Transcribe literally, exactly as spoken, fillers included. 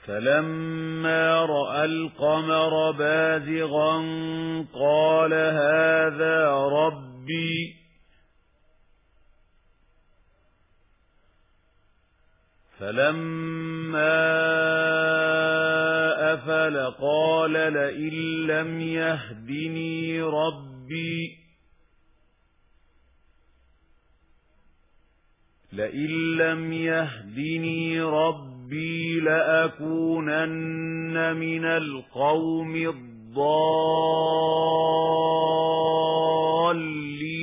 فَلَمَّا رَأَى الْقَمَرَ بَازِغًا قَالَ هَذَا رَبِّي فَلَمَّا أَفَلَ قَالَ لَئِن لَّمْ يَهْدِنِي رَبِّي لَئِن لَّمْ يَهْدِنِي رَبِّي لَأَكُونَنَّ مِنَ الْقَوْمِ الضَّالِّينَ